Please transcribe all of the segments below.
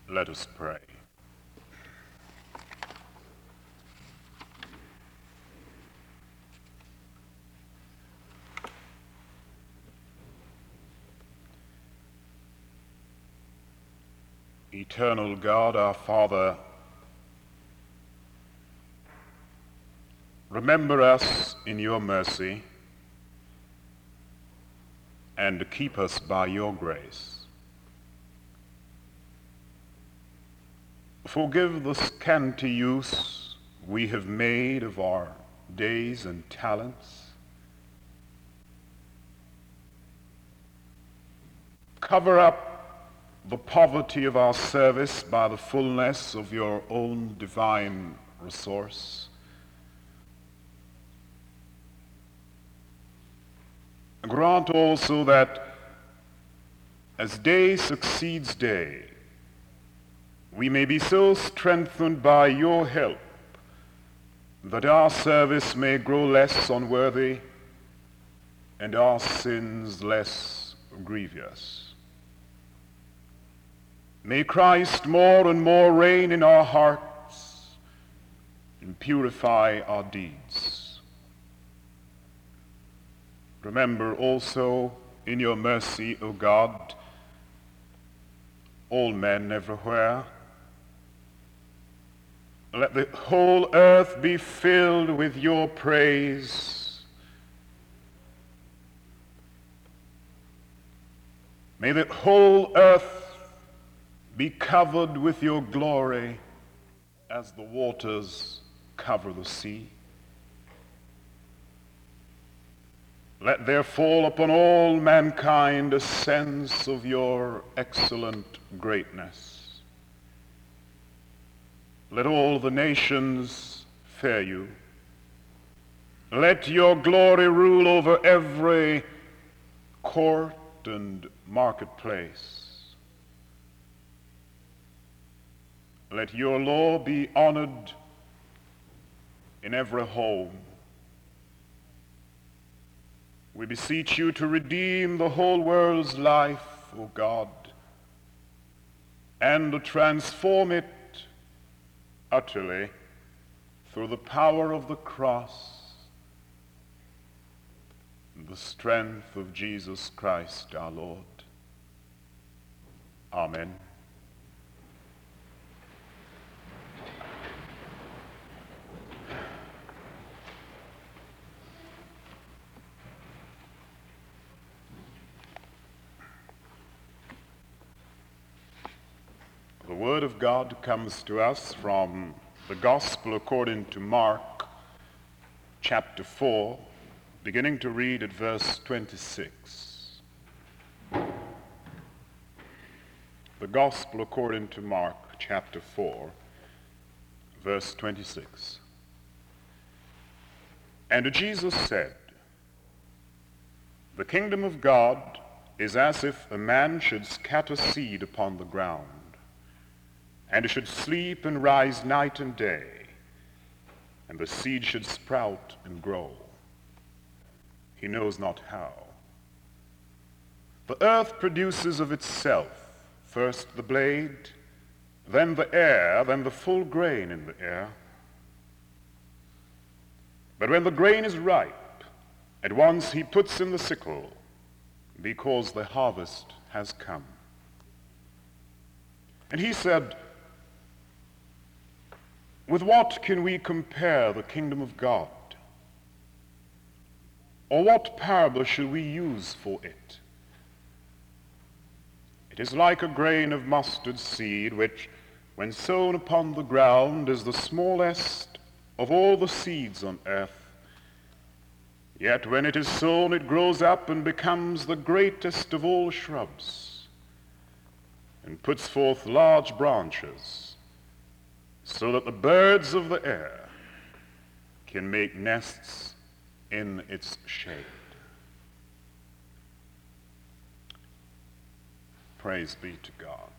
Let us pray. Eternal God, our Father, remember us in your mercy and keep us by your grace. Forgive the scanty use we have made of our days and talents. Cover up the poverty of our service by the fullness of your own divine resource. Grant also that as day succeeds day, we may be so strengthened by your help that our service may grow less unworthy and our sins less grievous. May Christ more and more reign in our hearts and purify our deeds. Remember also in your mercy, O God, all men everywhere. Let the whole earth be filled with your praise. May the whole earth be covered with your glory as the waters cover the sea. Let there fall upon all mankind a sense of your excellent greatness. Let all the nations fear you. Let your glory rule over every court and marketplace. Let your law be honored in every home. We beseech you to redeem the whole world's life, O God, and to transform it utterly through the power of the cross and the strength of Jesus Christ our Lord. Amen. The Word of God comes to us from the Gospel according to Mark, chapter 4, beginning to read at verse 26. The Gospel according to Mark, chapter 4, verse 26. And Jesus said, "The kingdom of God is as if a man should scatter seed upon the ground, and should sleep and rise night and day, and the seed should sprout and grow. He knows not how. The earth produces of itself first the blade, then the ear, then the full grain in the ear. But when the grain is ripe, at once he puts in the sickle, because the harvest has come." And he said, "With what can we compare the kingdom of God? Or what parable should we use for it? It is like a grain of mustard seed, which, when sown upon the ground, is the smallest of all the seeds on earth. Yet when it is sown, it grows up and becomes the greatest of all shrubs, and puts forth large branches, so that the birds of the air can make nests in its shade." Praise be to God.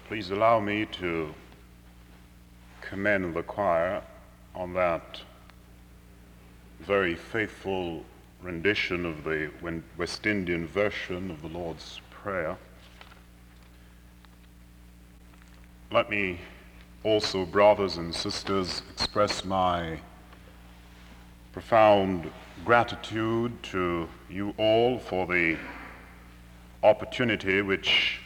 Please allow me to commend the choir on that very faithful rendition of the West Indian version of the Lord's Prayer. Let me also, brothers and sisters, express my profound gratitude to you all for the opportunity which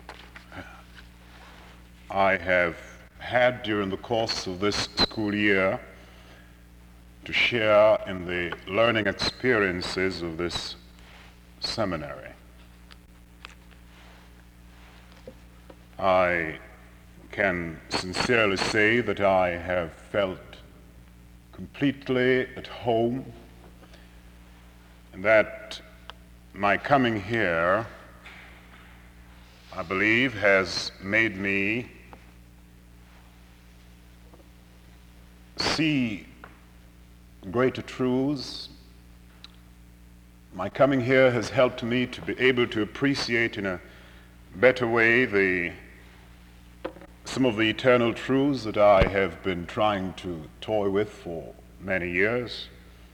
I have had during the course of this school year to share in the learning experiences of this seminary. I can sincerely say that I have felt completely at home, and that my coming here, I believe, has made me see greater truths. My coming here has helped me to be able to appreciate in a better way some of the eternal truths that I have been trying to toy with for many years.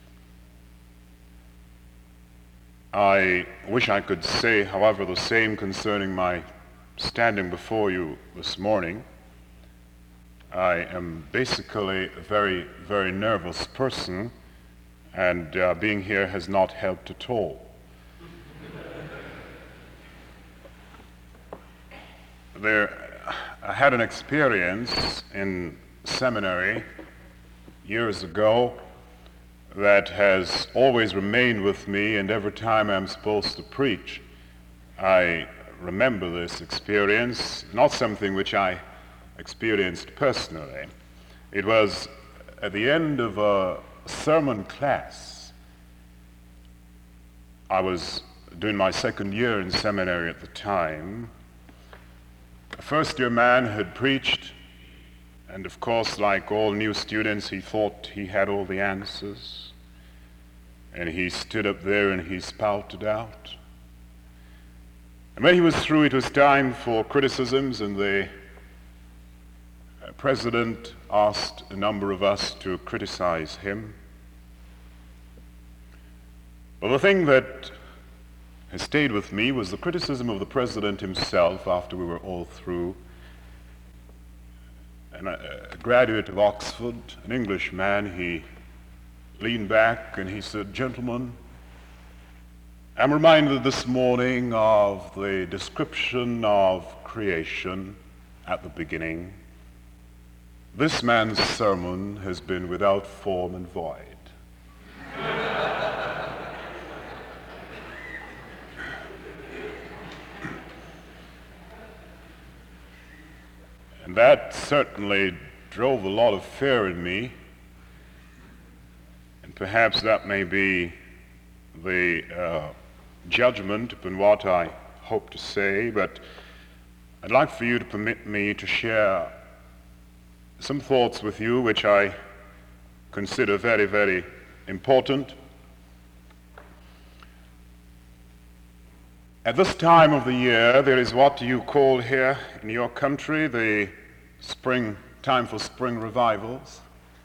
I wish I could say, however, the same concerning my standing before you this morning. I am basically a very, very nervous person, and being here has not helped at all. I had an experience in seminary years ago that has always remained with me, and every time I'm supposed to preach, I remember this experience, not something which I experienced personally. It was at the end of a sermon class. I was doing my second year in seminary at the time. A first-year man had preached, and of course, like all new students, he thought he had all the answers. And he stood up there and he spouted out. And when he was through, it was time for criticisms, and the president asked a number of us to criticize him. Well, the thing that has stayed with me was the criticism of the president himself after we were all through. And a graduate of Oxford, an Englishman, he leaned back and he said, "Gentlemen, I'm reminded this morning of the description of creation at the beginning. This man's sermon has been without form and void." And that certainly drove a lot of fear in me, and perhaps that may be the judgment upon what I hope to say, but I'd like for you to permit me to share some thoughts with you which I consider very, very important. At this time of the year, there is what you call here in your country the spring, time for spring revivals.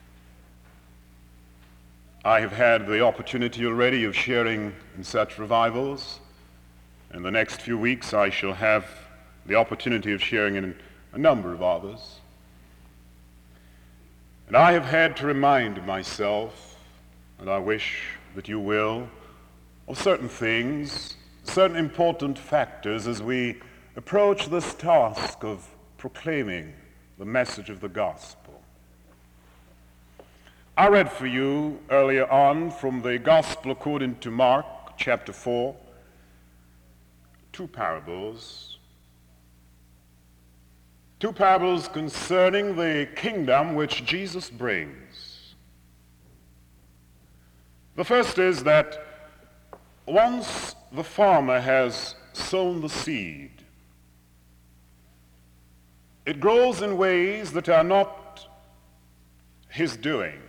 I have had the opportunity already of sharing in such revivals. In the next few weeks, I shall have the opportunity of sharing in a number of others. And I have had to remind myself, and I wish that you will, of certain things, certain important factors as we approach this task of proclaiming the message of the gospel. I read for you earlier on from the Gospel according to Mark, chapter 4, two parables concerning the kingdom which Jesus brings. The first is that once the farmer has sown the seed, it grows in ways that are not his doing.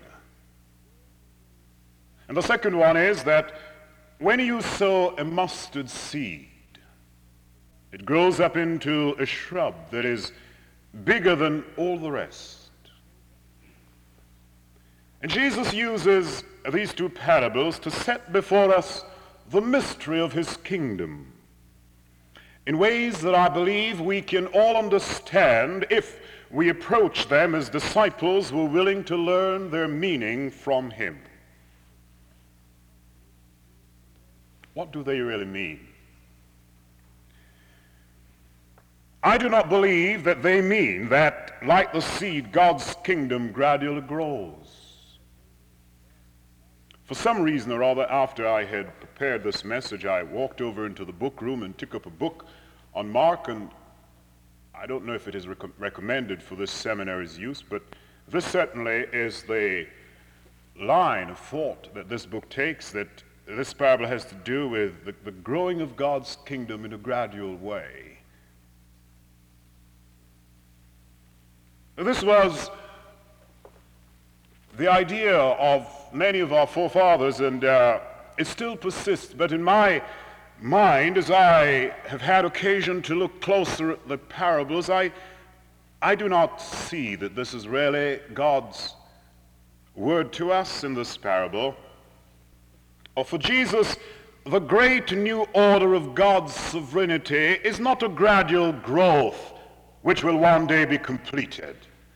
And the second one is that when you sow a mustard seed, It grows up into a shrub that is bigger than all the rest. And Jesus uses these two parables to set before us the mystery of his kingdom in ways that I believe we can all understand if we approach them as disciples who are willing to learn their meaning from him. What do they really mean? I do not believe that they mean that, like the seed, God's kingdom gradually grows. For some reason or other, after I had prepared this message, I walked over into the book room and took up a book on Mark, and I don't know if it is recommended for this seminary's use, but this certainly is the line of thought that this book takes, that this parable has to do with the growing of God's kingdom in a gradual way. This was the idea of many of our forefathers, and it still persists, but in my mind, as I have had occasion to look closer at the parables, I do not see that this is really God's word to us in this parable. Or for Jesus, the great new order of God's sovereignty is not a gradual growth which will one day be completed.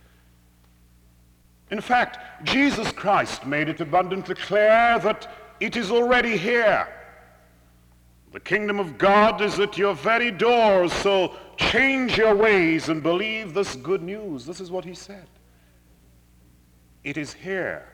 In fact, Jesus Christ made it abundantly clear that it is already here. The kingdom of God is at your very doors, so change your ways and believe this good news. This is what he said. It is here.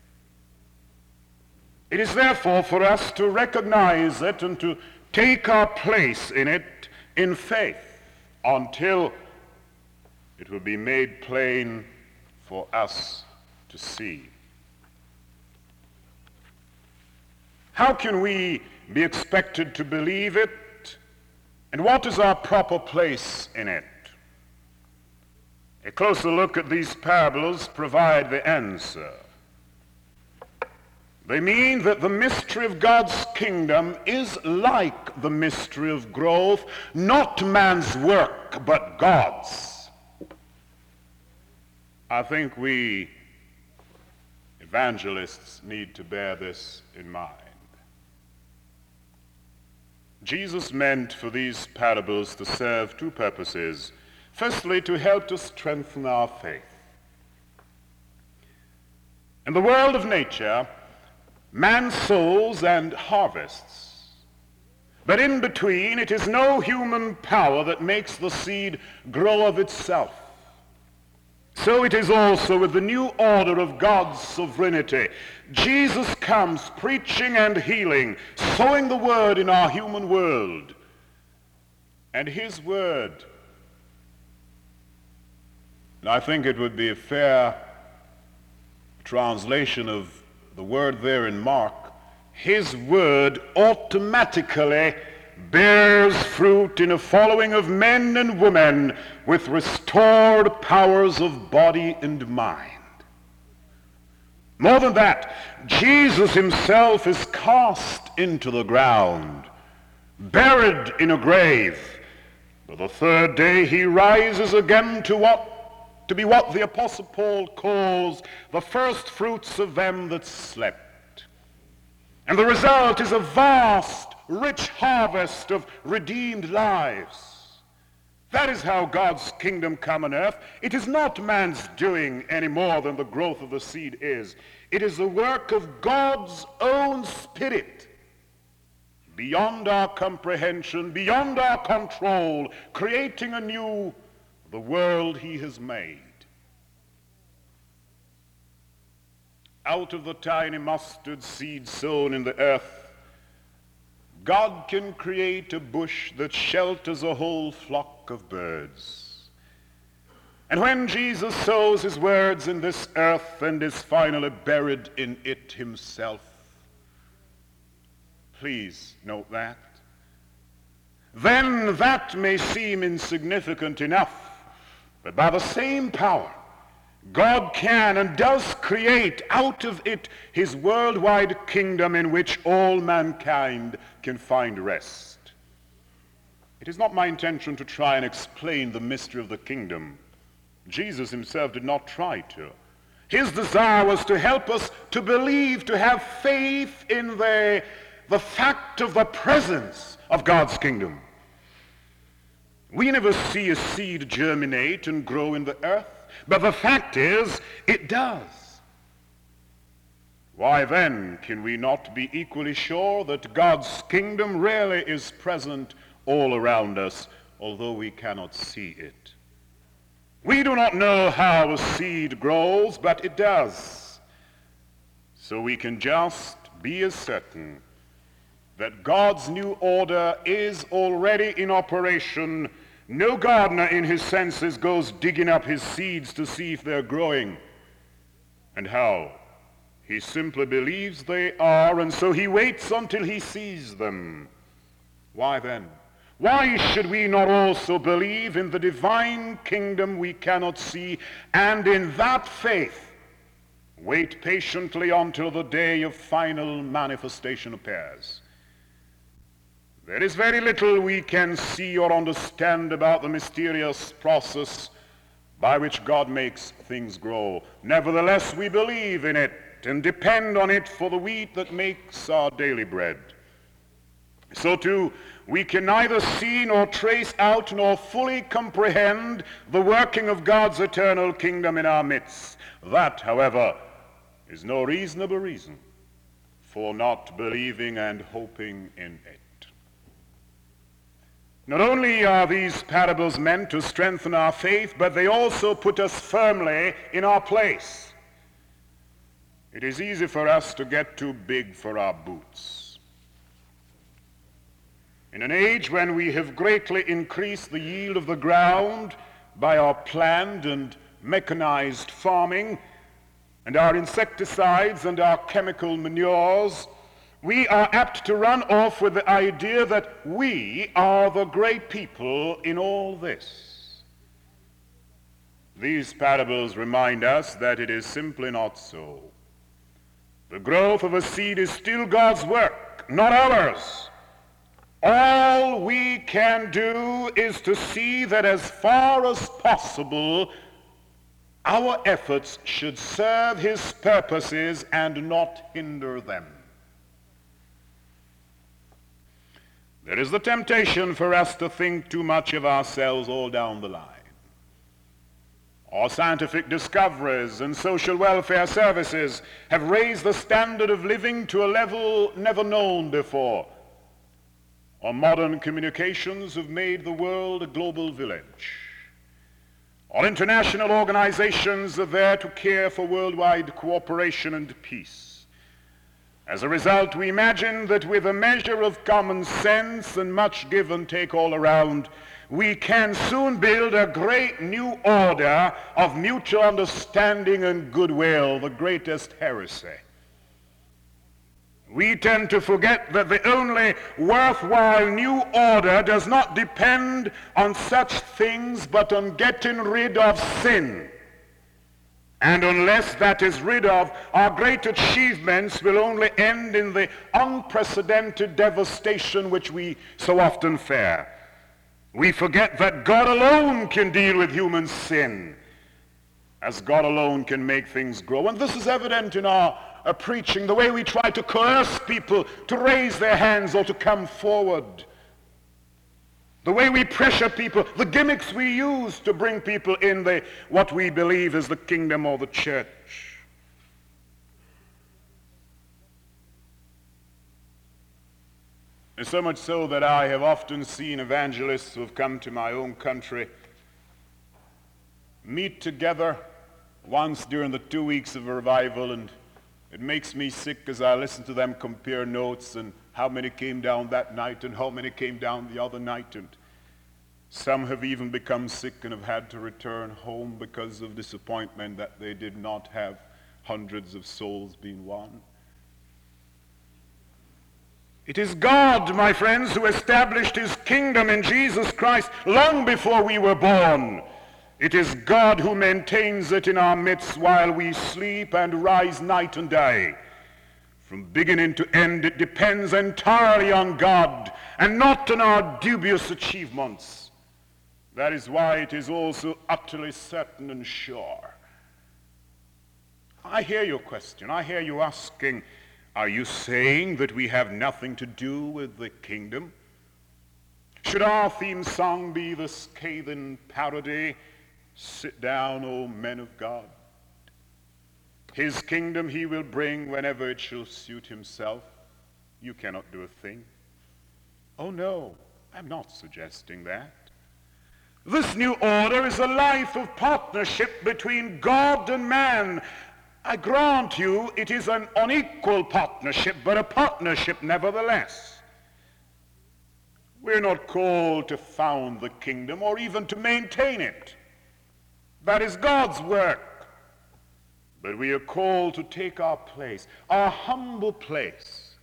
It is therefore for us to recognize it and to take our place in it in faith until it will be made plain for us to see. How can we be expected to believe it? And what is our proper place in it? A closer look at these parables provide the answer. They mean that the mystery of God's kingdom is like the mystery of growth, not man's work, but God's. I think we evangelists need to bear this in mind. Jesus meant for these parables to serve two purposes. Firstly, to help to strengthen our faith. In the world of nature, man sows and harvests. But in between, it is no human power that makes the seed grow of itself. So it is also with the new order of God's sovereignty. Jesus comes preaching and healing, sowing the word in our human world. And his word, and I think it would be a fair translation of the word there in Mark, his word automatically bears fruit in a following of men and women with restored powers of body and mind. More than that, Jesus himself is cast into the ground, buried in a grave. But the third day he rises again to be what the Apostle Paul calls the first fruits of them that slept. And the result is a vast, rich harvest of redeemed lives. That is how God's kingdom come on earth. It is not man's doing any more than the growth of the seed is. It is the work of God's own Spirit, beyond our comprehension, beyond our control, creating anew the world he has made. Out of the tiny mustard seed sown in the earth, God can create a bush that shelters a whole flock of birds. And when Jesus sows his words in this earth and is finally buried in it himself, please note that, then that may seem insignificant enough, but by the same power, God can and does create out of it his worldwide kingdom in which all mankind can find rest. It is not my intention to try and explain the mystery of the kingdom. Jesus himself did not try to. His desire was to help us to believe, to have faith in the fact of the presence of God's kingdom. We never see a seed germinate and grow in the earth, but the fact is, it does. Why then can we not be equally sure that God's kingdom really is present all around us, although we cannot see it? We do not know how a seed grows, but it does. So we can just be as certain that God's new order is already in operation. No gardener in his senses goes digging up his seeds to see if they're growing and how. He simply believes they are, and so he waits until he sees them. Why then? Why should we not also believe in the divine kingdom we cannot see, and in that faith wait patiently until the day of final manifestation appears? There is very little we can see or understand about the mysterious process by which God makes things grow. Nevertheless, we believe in it and depend on it for the wheat that makes our daily bread. So too, we can neither see nor trace out nor fully comprehend the working of God's eternal kingdom in our midst. That, however, is no reasonable reason for not believing and hoping in it. Not only are these parables meant to strengthen our faith, but they also put us firmly in our place. It is easy for us to get too big for our boots. In an age when we have greatly increased the yield of the ground by our planned and mechanized farming and our insecticides and our chemical manures, we are apt to run off with the idea that we are the great people in all this. These parables remind us that it is simply not so. The growth of a seed is still God's work, not ours. All we can do is to see that as far as possible, our efforts should serve his purposes and not hinder them. There is the temptation for us to think too much of ourselves all down the line. Our scientific discoveries and social welfare services have raised the standard of living to a level never known before. Our modern communications have made the world a global village. Our international organizations are there to care for worldwide cooperation and peace. As a result, we imagine that with a measure of common sense and much give and take all around, we can soon build a great new order of mutual understanding and goodwill, the greatest heresy. We tend to forget that the only worthwhile new order does not depend on such things, but on getting rid of sin. And unless that is rid of, our great achievements will only end in the unprecedented devastation which we so often fear. We forget that God alone can deal with human sin, as God alone can make things grow. And this is evident in our preaching, the way we try to coerce people to raise their hands or to come forward, the way we pressure people, the gimmicks we use to bring people in what we believe is the kingdom or the church. And so much so that I have often seen evangelists who have come to my own country meet together once during the 2 weeks of a revival, and it makes me sick as I listen to them compare notes and how many came down that night and how many came down the other night. And some have even become sick and have had to return home because of disappointment that they did not have hundreds of souls being won. It is God, my friends, who established his kingdom in Jesus Christ long before we were born. It is God who maintains it in our midst while we sleep and rise night and day. From beginning to end, it depends entirely on God and not on our dubious achievements. That is why it is also utterly certain and sure. I hear your question. I hear you asking, are you saying that we have nothing to do with the kingdom? Should our theme song be the scathing parody, "Sit down, O men of God"? His kingdom he will bring whenever it shall suit himself. You cannot do a thing. Oh no, I'm not suggesting that. This new order is a life of partnership between God and man. I grant you it is an unequal partnership, but a partnership nevertheless. We're not called to found the kingdom or even to maintain it. That is God's work. But we are called to take our place, our humble place.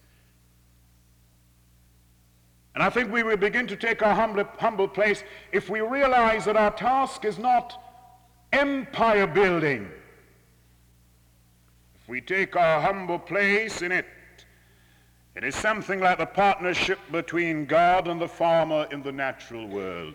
And I think we will begin to take our humble place if we realize that our task is not empire building. If we take our humble place in it, it is something like the partnership between God and the farmer in the natural world.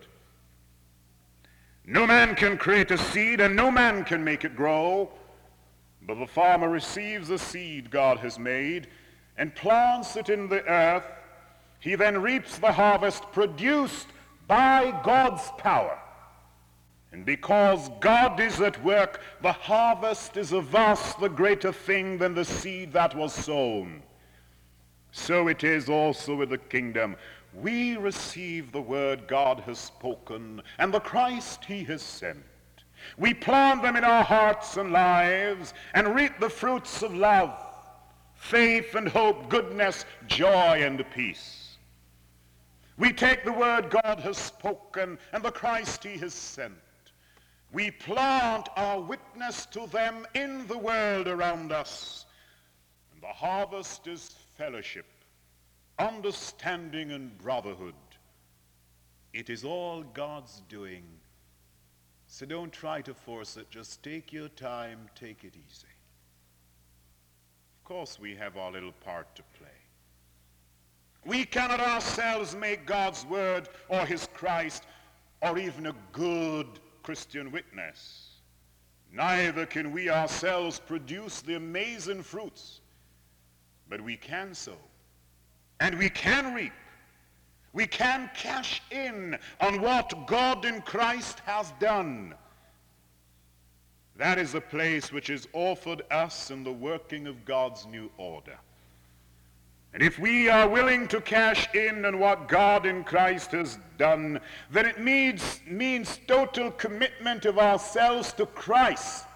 No man can create a seed and no man can make it grow. But the farmer receives the seed God has made and plants it in the earth. He then reaps the harvest produced by God's power. And because God is at work, the harvest is a vastly greater thing than the seed that was sown. So it is also with the kingdom. We receive the word God has spoken and the Christ he has sent. We plant them in our hearts and lives and reap the fruits of love, faith and hope, goodness, joy and peace. We take the word God has spoken and the Christ he has sent. We plant our witness to them in the world around us. And the harvest is fellowship, understanding and brotherhood. It is all God's doing. So don't try to force it. Just take your time, take it easy. Of course, we have our little part to play. We cannot ourselves make God's word or his Christ or even a good Christian witness. Neither can we ourselves produce the amazing fruits. But we can sow, and we can reap. We can cash in on what God in Christ has done. That is the place which is offered us in the working of God's new order. And if we are willing to cash in on what God in Christ has done, then it means total commitment of ourselves to Christ.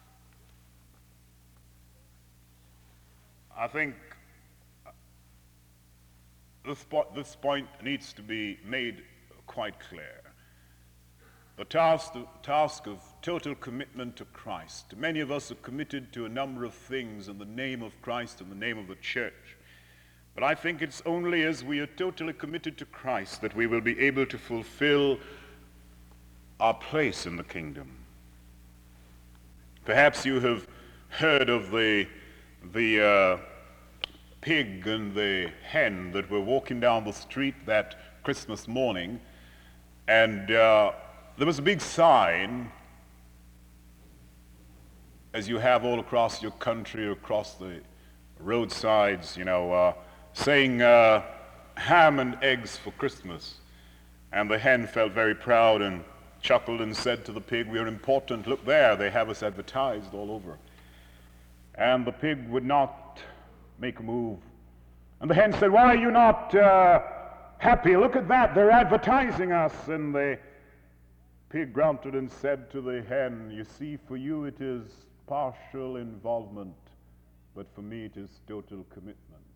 I think this point needs to be made quite clear. The task of total commitment to Christ. Many of us are committed to a number of things in the name of Christ, in the name of the church. But I think it's only as we are totally committed to Christ that we will be able to fulfill our place in the kingdom. Perhaps you have heard of the pig and the hen that were walking down the street that Christmas morning, and there was a big sign, as you have all across your country, across the roadsides, saying ham and eggs for Christmas. And the hen felt very proud and chuckled and said to the pig, "We are important, look there, they have us advertised all over." And the pig would not make a move. And the hen said, "Why are you not happy? Look at that, they're advertising us." And the pig grunted and said to the hen, "You see, for you it is partial involvement, but for me it is total commitment."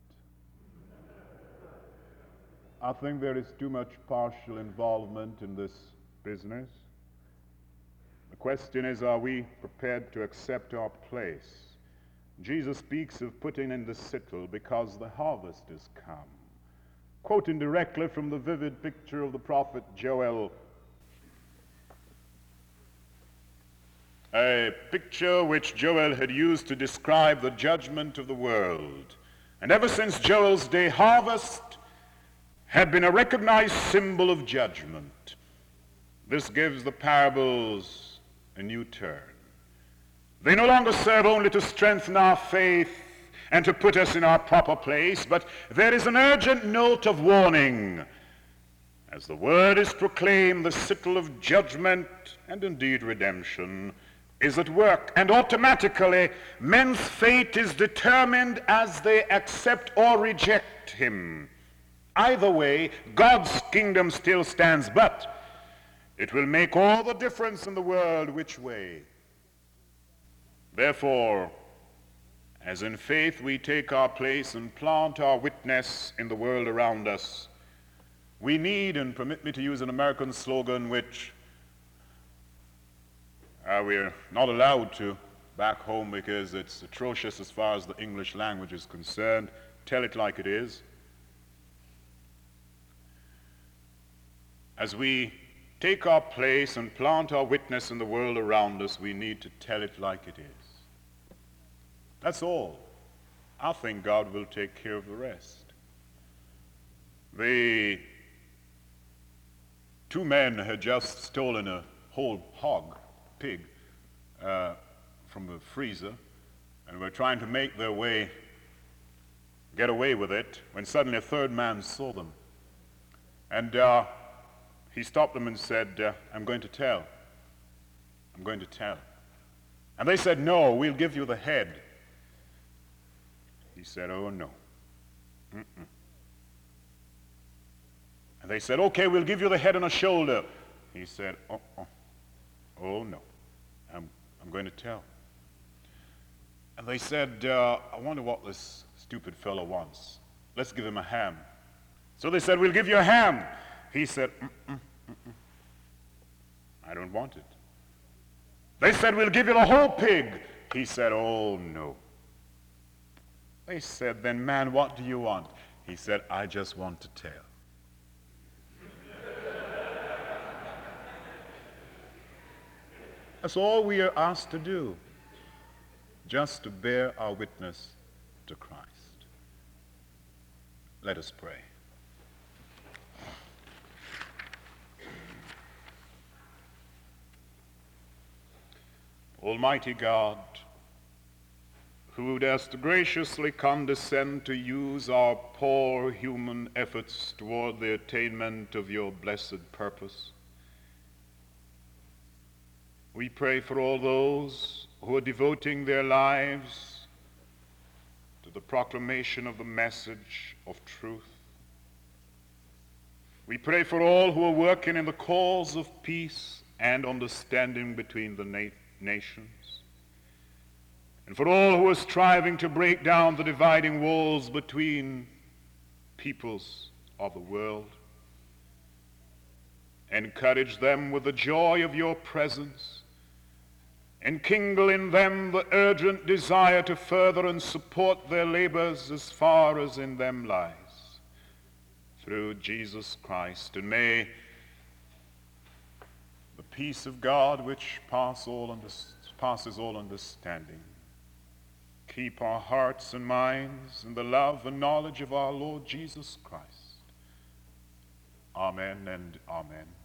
I think there is too much partial involvement in this business. The question is, are we prepared to accept our place? Jesus speaks of putting in the sickle because the harvest is come. Quoting directly from the vivid picture of the prophet Joel, a picture which Joel had used to describe the judgment of the world. and ever since Joel's day, harvest had been a recognized symbol of judgment. This gives the parables a new turn. They no longer serve only to strengthen our faith and to put us in our proper place, but there is an urgent note of warning. As the word is proclaimed, the sickle of judgment, and indeed redemption, is at work, and automatically men's fate is determined as they accept or reject him. Either way, God's kingdom still stands, but it will make all the difference in the world which way. Therefore, as in faith we take our place and plant our witness in the world around us, we need, and permit me to use an American slogan which we're not allowed to back home because it's atrocious as far as the English language is concerned. Tell it like it is. As we take our place and plant our witness in the world around us, we need to tell it like it is. That's all. I think God will take care of the rest. The two men had just stolen a whole pig, from the freezer, and were trying to make their way, get away with it, when suddenly a third man saw them. And he stopped them and said, I'm going to tell. I'm going to tell. And they said, no, we'll give you the head. He said, oh, no. Mm-mm. And they said, okay, we'll give you the head and a shoulder. He said, oh, no. I'm going to tell. And they said, I wonder what this stupid fellow wants. Let's give him a ham. So they said, we'll give you a ham. He said, I don't want it. They said, we'll give you the whole pig. He said, oh, no. They said, then, man, what do you want? He said, I just want to tell. That's all we are asked to do, just to bear our witness to Christ. Let us pray. Almighty God, who dost graciously condescend to use our poor human efforts toward the attainment of your blessed purpose, we pray for all those who are devoting their lives to the proclamation of the message of truth. We pray for all who are working in the cause of peace and understanding between the nations, and for all who are striving to break down the dividing walls between peoples of the world. Encourage them with the joy of your presence, and kindle in them the urgent desire to further and support their labors as far as in them lies. Through Jesus Christ, and may the peace of God, which passes all understanding, keep our hearts and minds in the love and knowledge of our Lord Jesus Christ. Amen and amen.